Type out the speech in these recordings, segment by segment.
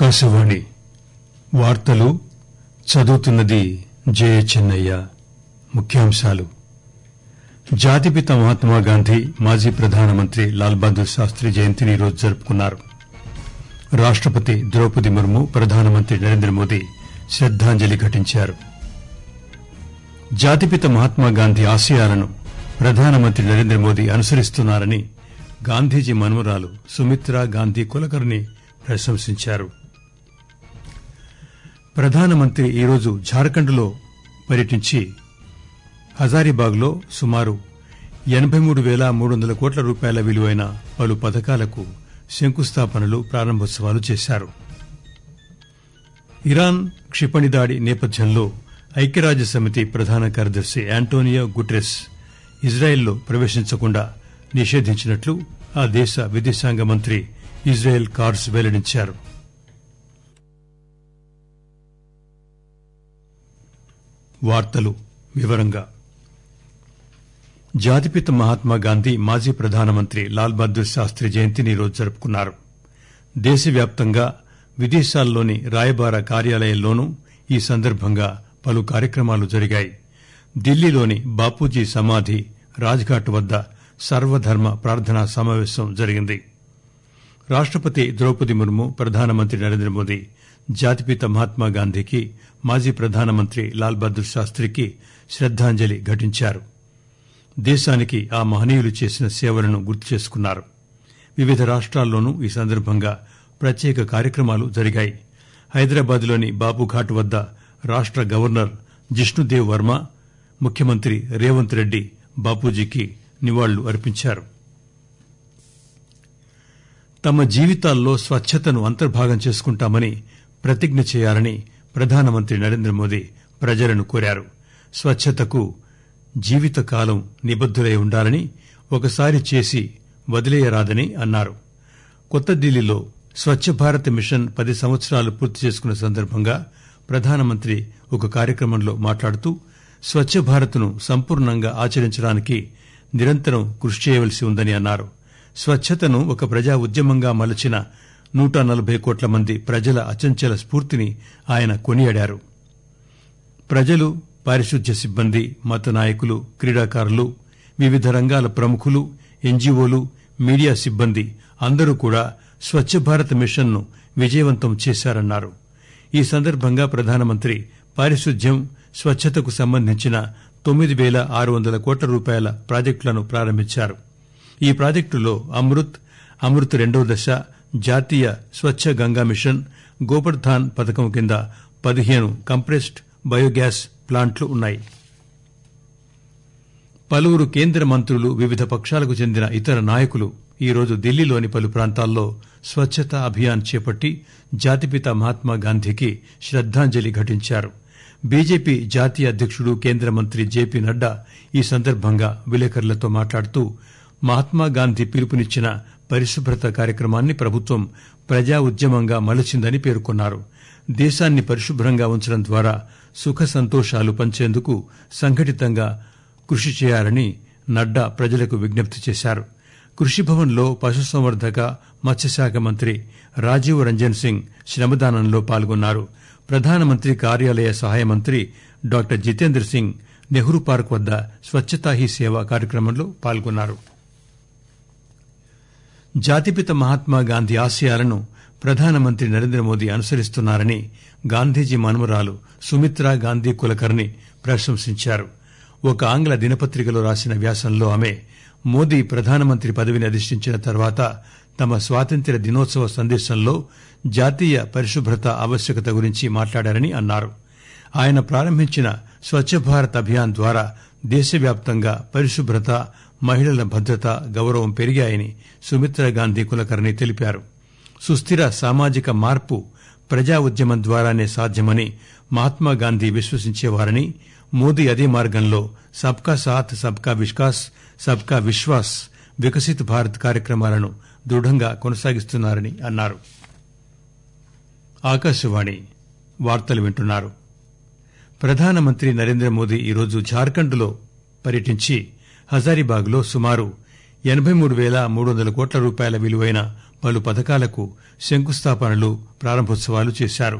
ఆకాశవాణి వార్తలు చదువుతున్నది జయచెన్నయ్య. ముఖ్యాంశాలు. జాతిపిత మహాత్మాగాంధీ మాజీ ప్రధానమంత్రి లాల్ బహదూర్ శాస్త్రి జయంతిని ఈరోజు జరుపుకున్నారు. రాష్టపతి ద్రౌపది ముర్ము, ప్రధానమంత్రి నరేంద్రమోదీ శ్రద్దాంజలి ఘటించారు. జాతిపిత మహాత్మాగాంధీ ఆశయాలను ప్రధానమంత్రి నరేంద్రమోదీ అనుసరిస్తున్నారని గాంధీజీ మనుమరాలు సుమిత్రా గాంధీ కులకర్ణి ప్రశంసించారు. ప్రధానమంత్రి ఈరోజు జార్ఖండ్ లో పర్యటించి హజారీబాగ్ లో సుమారు 83,300 కోట్ల రూపాయల విలువైన పలు పథకాలకు శంకుస్థాపనలు, ప్రారంభోత్సవాలు చేశారు. ఇరాన్ క్షిపణి దాడి నేపథ్యంలో ఐక్యరాజ్యసమితి ప్రధాన కార్యదర్శి ఆంటోనియో గుటెరస్ ఇజ్రాయెల్లో ప్రవేశించకుండా నిషేధించినట్లు ఆ దేశ విదేశాంగ మంత్రి ఇజ్రాయెల్ కార్స్ వెల్లడించారు. వార్తలు వివరంగా. జాతిపిత మహాత్మాగాంధీ మాజీ ప్రధానమంత్రి లాల్ బహదూర్ శాస్త్రి జయంతిని ఈరోజు జరుపుకున్నారు. దేశవ్యాప్తంగా విదేశాల్లోని రాయబార కార్యాలయాల్లోనూ ఈ సందర్భంగా పలు కార్యక్రమాలు జరిగాయి. ఢిల్లీలోని బాపూజీ సమాధి రాజ్ఘాట్ వద్ద సర్వధర్మ ప్రార్థనా సమావేశం జరిగింది. రాష్టపతి ద్రౌపది ముర్ము, ప్రధానమంత్రి నరేంద్రమోదీ జాతిపిత మహాత్మాగాంధీకి, మాజీ ప్రధానమంత్రి లాల్ బహదూర్ శాస్త్రికి శ్రద్దాంజలి ఘటించారు. దేశానికి ఆ మహనీయులు చేసిన సేవలను గుర్తు చేసుకున్నారు. వివిధ రాష్ట్రాల్లోనూ ఈ సందర్భంగా ప్రత్యేక కార్యక్రమాలు జరిగాయి. హైదరాబాద్లోని బాపుఘాట్ వద్ద రాష్ట గవర్నర్ జిష్ణుదేవ్ వర్మ, ముఖ్యమంత్రి రేవంత్ రెడ్డి బాపూజీకి నివాళులు అర్పించారు. తమ జీవితాల్లో స్వచ్ఛతను అంతర్భాగం చేసుకుంటామని ప్రతిజ్ఞ చేయాలని ప్రధానమంత్రి నరేంద్రమోదీ ప్రజలను కోరారు. స్వచ్ఛతకు జీవితకాలం నిబద్దులై ఉండాలని, ఒకసారి చేసి వదిలేయరాదని అన్నారు. కొత్త ఢిల్లీలో స్వచ్ఛ భారత్ మిషన్ 10 సంవత్సరాలు పూర్తి చేసుకున్న సందర్భంగా ప్రధానమంత్రి ఒక కార్యక్రమంలో మాట్లాడుతూ, స్వచ్ఛ భారత్ను సంపూర్ణంగా ఆచరించడానికి నిరంతరం కృషి చేయవలసి ఉందని అన్నారు. స్వచ్ఛతను ఒక ప్రజా ఉద్యమంగా మలచిన 140 కోట్ల మంది ప్రజల అచంచల స్ఫూర్తిని ఆయన కొనియాడారు. ప్రజలు, పారిశుధ్య సిబ్బంది, మత నాయకులు, క్రీడాకారులు, వివిధ రంగాల ప్రముఖులు, ఎన్జీఓలు, మీడియా సిబ్బంది అందరూ కూడా స్వచ్ఛ భారత్ మిషన్ ను విజయవంతం చేశారన్నారు. ఈ సందర్భంగా ప్రధానమంత్రి పారిశుధ్యం, స్వచ్ఛతకు సంబంధించిన 9,600 కోట్ల రూపాయల ప్రాజెక్టులను ప్రారంభించారు. ఈ ప్రాజెక్టుల్లో అమృత్ రెండవ దశ, జాతీయ స్వచ్ఛ గంగా మిషన్, గోబర్ధాన్ పథకం కింద 15 కంప్రెస్డ్ బయోగ్యాస్ ప్లాంట్లు ఉన్నాయి. పలువురు కేంద్ర మంత్రులు, వివిధ పక్షాలకు చెందిన ఇతర నాయకులు ఈరోజు ఢిల్లీలోని పలు ప్రాంతాల్లో స్వచ్ఛతా అభియాన్ చేపట్టి జాతిపిత మహాత్మాగాంధీకి శ్రద్దాంజలి ఘటించారు. బీజేపీ జాతీయ అధ్యకుడు, కేంద్ర మంత్రి జేపీ నడ్డా ఈ సందర్భంగా విలేకరులతో మాట్లాడుతూ, మహాత్మాగాంధీ పిలుపునిచ్చిన పరిశుభ్రత కార్యక్రమాన్ని ప్రభుత్వం ప్రజా ఉద్యమంగా మలచిందని పేర్కొన్నారు. దేశాన్ని పరిశుభ్రంగా ఉంచడం ద్వారా సుఖ సంతోషాలు పంచేందుకు సంఘటితంగా కృషి చేయాలని నడ్డా ప్రజలకు విజ్ఞప్తి చేశారు. కృషిభవన్లో పశుసంవర్ధక, మత్స్యశాఖ మంత్రి రాజీవ్ రంజన్ సింగ్ శ్రమదానంలో పాల్గొన్నారు. ప్రధానమంత్రి కార్యాలయ సహాయ మంత్రి డాక్టర్ జితేంద్ర సింగ్ నెహ్రూ పార్క్ వద్ద స్వచ్ఛతా హీ సేవ కార్యక్రమంలో పాల్గొన్నారు. జాతిపిత మహాత్మాగాంధీ ఆశయాలను ప్రధానమంత్రి నరేంద్రమోదీ అనుసరిస్తున్నారని గాంధీజీ మనుమరాలు సుమిత్రా గాంధీ కులకర్ణి ప్రశంసించారు. ఒక ఆంగ్ల దినపత్రికలో రాసిన వ్యాసంలో ఆమె, మోదీ ప్రధానమంత్రి పదవిని అధిష్ఠించిన తర్వాత తమ స్వాతంత్ర్య దినోత్సవ సందేశంలో జాతీయ పరిశుభ్రత ఆవశ్యకత గురించి మాట్లాడారని అన్నారు. ఆయన ప్రారంభించిన స్వచ్ఛ భారత్ అభియాన్ ద్వారా దేశవ్యాప్తంగా పరిశుభ్రత, మహిళల భద్రత, గౌరవం పెరిగాయని సుమిత్రాగాంధీ కులకర్ణి తెలిపారు. సుస్థిర సామాజిక మార్పు ప్రజా ఉద్యమం ద్వారానే సాధ్యమని మహాత్మాగాంధీ విశ్వసించేవారని, మోదీ అదే మార్గంలో సబ్కా సాథ్, సబ్కా వికాస్, సబ్కా విశ్వాస్, వికసిత్ భారత్ కార్యక్రమాలను దృఢంగా కొనసాగిస్తున్నారని అన్నారు. ఆకాశవాణి వార్తలు వింటున్నారు. ప్రధానమంత్రి నరేంద్రమోదీ ఈరోజు జార్ఖండ్ లో పర్యటించి హజారీబాగ్ లో సుమారు 83,300 కోట్ల రూపాయల విలువైన పలు పథకాలకు శంకుస్థాపనలు, ప్రారంభోత్సవాలు చేశారు.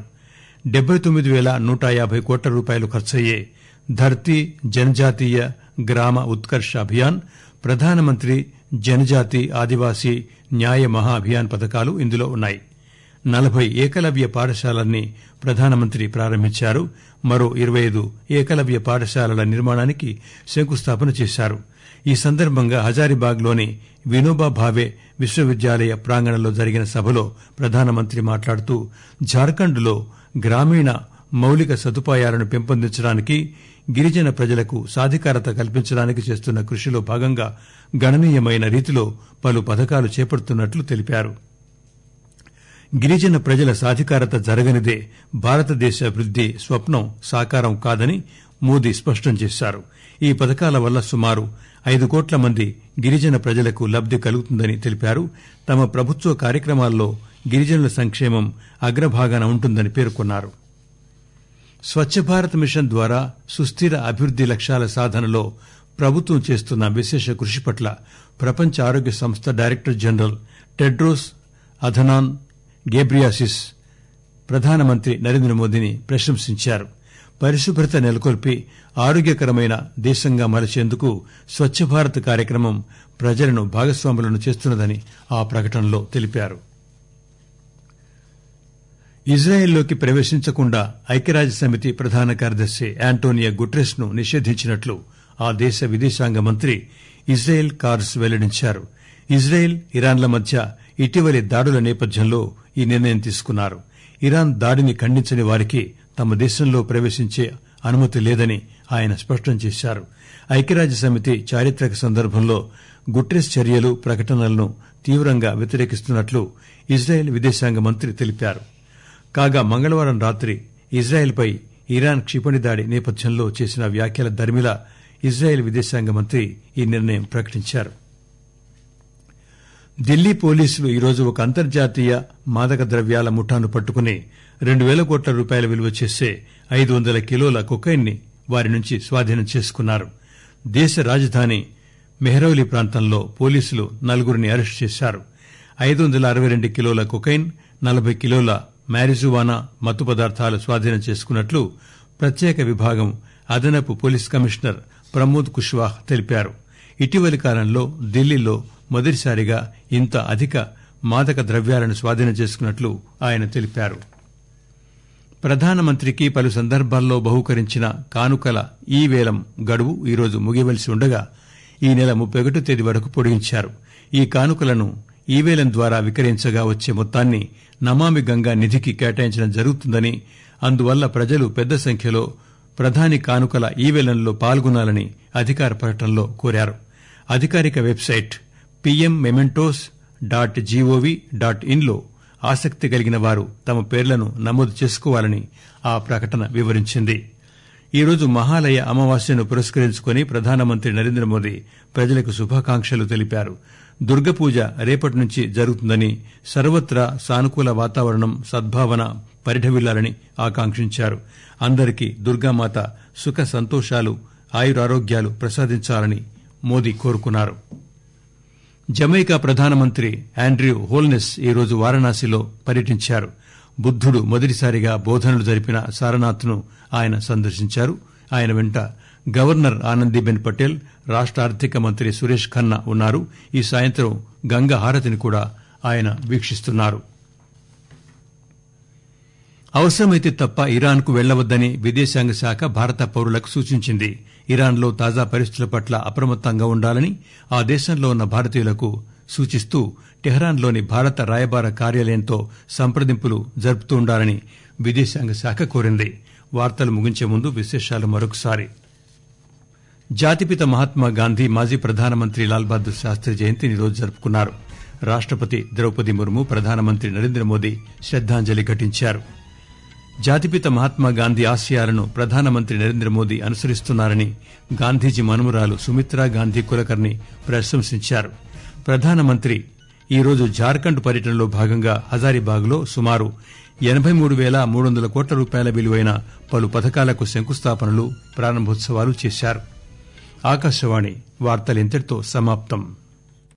79,150 కోట్ల రూపాయలు ఖర్చయ్యే ధర్తీ జనజాతీయ గ్రామ ఉత్కర్ష అభియాన్, ప్రధానమంత్రి జనజాతి ఆదివాసీ న్యాయ మహా అభియాన్ పథకాలు ఇందులో ఉన్నాయి. 40 ఏకలవ్య పాఠశాలల్ని ప్రధానమంత్రి ప్రారంభించారు. మరో 25 ఏకలవ్య పాఠశాలల నిర్మాణానికి శంకుస్థాపన చేశారు. ఈ సందర్భంగా హజారీబాగ్లోని వినోబా భావే విశ్వవిద్యాలయ ప్రాంగణంలో జరిగిన సభలో ప్రధానమంత్రి మాట్లాడుతూ జార్ఖండ్లో గ్రామీణ మౌలిక సదుపాయాలను పెంపొందించడానికి, గిరిజన ప్రజలకు సాధికారత కల్పించడానికి చేస్తున్న కృషిలో భాగంగా గణనీయమైన రీతిలో పలు పథకాలు చేపడుతున్నట్లు తెలిపారు. గిరిజన ప్రజల సాధికారత జరగనిదే భారతదేశ అభివృద్ది స్వప్నం సాకారం కాదని మోదీ స్పష్టం చేశారు. ఈ పథకాల వల్ల సుమారు 5 కోట్ల మంది గిరిజన ప్రజలకు లబ్ది కలుగుతుందని తెలిపారు. తమ ప్రభుత్వ కార్యక్రమాల్లో గిరిజనుల సంక్షేమం అగ్రభాగాన ఉంటుందని పేర్కొన్నారు. స్వచ్ఛ భారత్ మిషన్ ద్వారా సుస్థిర అభివృద్ది లక్ష్యాల సాధనలో ప్రభుత్వం చేస్తున్న విశేష కృషి పట్ల ప్రపంచ ఆరోగ్య సంస్థ director general Tedros Adhanom Ghebreyesus ప్రధానమంత్రి నరేంద్ర మోదీని ప్రశంసించారు. పరిశుభ్రత నెలకొల్పి ఆరోగ్యకరమైన దేశంగా మలచేందుకు స్వచ్ఛ భారత్ కార్యక్రమం ప్రజలను భాగస్వాములను చేస్తున్నదని ఆ ప్రకటనలో తెలిపారు. ఇజ్రాయెల్లోకి ప్రవేశించకుండా ఐక్యరాజ్యసమితి ప్రధాన కార్యదర్శి యాంటోనియో గుటెరస్ ను నిషేధించినట్లు ఆ దేశ విదేశాంగ మంత్రి ఇజ్రాయెల్ కార్స్ వెల్లడించారు. ఇజ్రాయెల్, ఇరాన్ల మధ్య ఇటీవలి దాడుల నేపథ్యంలో ఈ నిర్ణయం తీసుకున్నారు. ఇరాన్ దాడిని ఖండించని వారికి తమ దేశంలో ప్రవేశించే అనుమతి లేదని ఆయన స్పష్టం చేశారు. ఐక్యరాజ్యసమితి చారిత్రక సందర్భంలో గుటెరస్ చర్యలు, ప్రకటనలను తీవ్రంగా వ్యతిరేకిస్తున్నట్లు ఇజ్రాయెల్ విదేశాంగ మంత్రి తెలిపారు. కాగా మంగళవారం రాత్రి ఇజ్రాయెల్పై ఇరాన్ క్షిపణి దాడి నేపథ్యంలో చేసిన వ్యాఖ్యల దరిమిలా ఇజ్రాయెల్ విదేశాంగ మంత్రి ఈ నిర్ణయం ప్రకటించారు. ఢిల్లీ పోలీసులు ఈరోజు ఒక అంతర్జాతీయ మాదక ద్రవ్యాల ముఠాను పట్టుకుని 2,000 కోట్ల రూపాయల విలువ చేసే 500 కిలోల కొకైన్ ని వారి నుంచి స్వాధీనం చేసుకున్నారు. దేశ రాజధాని మెహ్రౌలీ ప్రాంతంలో పోలీసులు 4 అరెస్టు చేశారు. 562 కిలోల కొకైన్, 40 కిలోల మ్యారిజువానా మత్తు పదార్థాలు స్వాధీనం చేసుకున్నట్లు ప్రత్యేక విభాగం అదనపు పోలీస్ కమిషనర్ ప్రమోద్ కుష్వాహ్ తెలిపారు. ఇటీవలి కాలంలో ఢిల్లీలో మొదటిసారిగా ఇంత అధిక మాదక ద్రవ్యాలను స్వాధీనం చేసుకున్నట్లు ఆయన తెలిపారు. ప్రధానమంత్రికి పలు సందర్భాల్లో బహూకరించిన కానుకల ఈ వేలం గడువు ఈరోజు ముగియవలసి ఉండగా ఈ నెల 31 తేదీ వరకు పొడిగించారు. ఈ కానుకలను ఈ వేలం ద్వారా విక్రయించగా వచ్చే మొత్తాన్ని నమామి గంగా నిధికి కేటాయించడం జరుగుతుందని, అందువల్ల ప్రజలు పెద్ద సంఖ్యలో ప్రధాని కానుకల ఈ వేలంలో పాల్గొనాలని అధికార ప్రకటనలో కోరారు. అధికారిక వెబ్సైట్ pmmementos.gov.in లో ఆసక్తి కలిగిన వారు తమ పేర్లను నమోదు చేసుకోవాలని ఆ ప్రకటన వివరించింది. ఈరోజు మహాలయ అమావాస్యను పురస్కరించుకుని ప్రధానమంత్రి నరేంద్ర మోదీ ప్రజలకు శుభాకాంక్షలు తెలిపారు. దుర్గపూజ రేపటి నుంచి జరుగుతుందని, సర్వత్రా సానుకూల వాతావరణం, సద్భావన పరిఢవిల్లాలని ఆకాంక్షించారు. అందరికీ దుర్గామాత సుఖ సంతోషాలు, ఆయురారోగ్యాలు ప్రసాదించాలని మోదీ కోరుకున్నారు. జమైకా ప్రధానమంత్రి ఆండ్రూ హోల్నెస్ ఈరోజు వారణాసిలో పర్యటించారు. బుద్దుడు మొదటిసారిగా బోధనలు జరిపిన సారనాథ్ ను ఆయన సందర్శించారు. ఆయన వెంట గవర్నర్ ఆనందీబెన్ పటేల్, రాష్ట ఆర్థిక మంత్రి సురేష్ ఖన్నా ఉన్నారు. ఈ సాయంత్రం గంగా హారతిని కూడా ఆయన వీక్షిస్తున్నారు. అవసరమైతే తప్ప ఇరాన్ కు వెళ్లవద్దని విదేశాంగ శాఖ భారత పౌరులకు సూచించింది. ఇరాన్లో తాజా పరిస్థితుల పట్ల అప్రమత్తంగా ఉండాలని ఆ దేశంలో ఉన్న భారతీయులకు సూచిస్తూ టెహ్రాన్లోని భారత రాయబార కార్యాలయంతో సంప్రదింపులు జరుపుతుండాలని విదేశాంగ శాఖ కోరింది. వార్తలు ముగించే ముందు విశేషాలు మరొకసారి. జాతిపిత మహాత్మాగాంధీ, మాజీ ప్రధానమంత్రి లాల్ బహదూర్ శాస్త్రి జయంతిని ఈరోజు జరుపుకున్నారు. రాష్టపతి ద్రౌపది ముర్ము, ప్రధానమంత్రి నరేంద్ర మోదీ శ్రద్దాంజలి ఘటించారు. జాతిపిత మహాత్మాగాంధీ ఆశయాలను ప్రధానమంత్రి నరేంద్ర మోదీ అనుసరిస్తున్నారని గాంధీజీ మనుమరాలు సుమిత్రా గాంధీ కులకర్ణి ప్రశంసించారు. ప్రధానమంత్రి ఈరోజు జార్ఖండ్ పర్యటనలో భాగంగా హజారీబాగ్ లో సుమారు 83,300 కోట్ల రూపాయల విలువైన పలు పథకాలకు శంకుస్థాపనలు, ప్రారంభోత్సవాలు చేశారు. ఆకాశవాణి వార్తలు ఇంతటితో సమాప్తం.